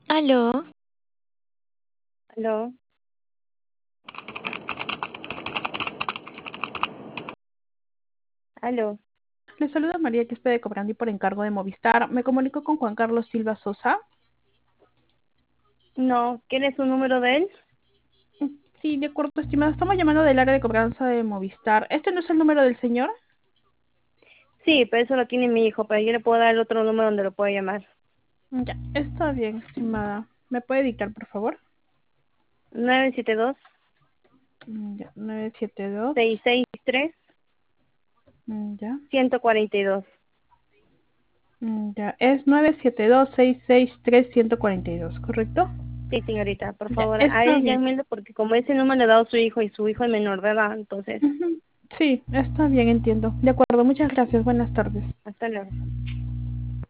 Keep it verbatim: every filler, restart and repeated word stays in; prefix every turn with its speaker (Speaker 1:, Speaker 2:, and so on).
Speaker 1: Aló,
Speaker 2: Aló, aló.
Speaker 3: Le saluda María Quispe de Cobrandi por encargo de Movistar. Me comunico con Juan Carlos Silva Sosa.
Speaker 2: No, ¿quieres un número de él?
Speaker 3: Sí, de acuerdo, estimada. Estamos llamando del área de cobranza de Movistar. ¿Este no es el número del señor?
Speaker 2: Sí, pero eso lo tiene mi hijo, pero yo le puedo dar el otro número donde lo puede llamar.
Speaker 3: Ya, está bien, estimada. ¿Me puede dictar, por favor?
Speaker 2: nueve siete dos,
Speaker 3: Mm, Ya, nueve siete dos.
Speaker 2: seis seis tres,
Speaker 3: Mm, Ya,
Speaker 2: uno cuatro dos.
Speaker 3: mm, ya. Es nueve siete dos seis seis tres uno cuatro dos, ¿correcto?
Speaker 2: Sí, señorita, por
Speaker 3: Ya,
Speaker 2: favor, a
Speaker 3: está
Speaker 2: él
Speaker 3: bien.
Speaker 2: llámelo porque como ese número le ha dado su hijo y su hijo es menor de edad, entonces,
Speaker 3: Ujú. Sí, está bien, entiendo. De acuerdo, muchas gracias. Buenas tardes.
Speaker 2: hasta luego.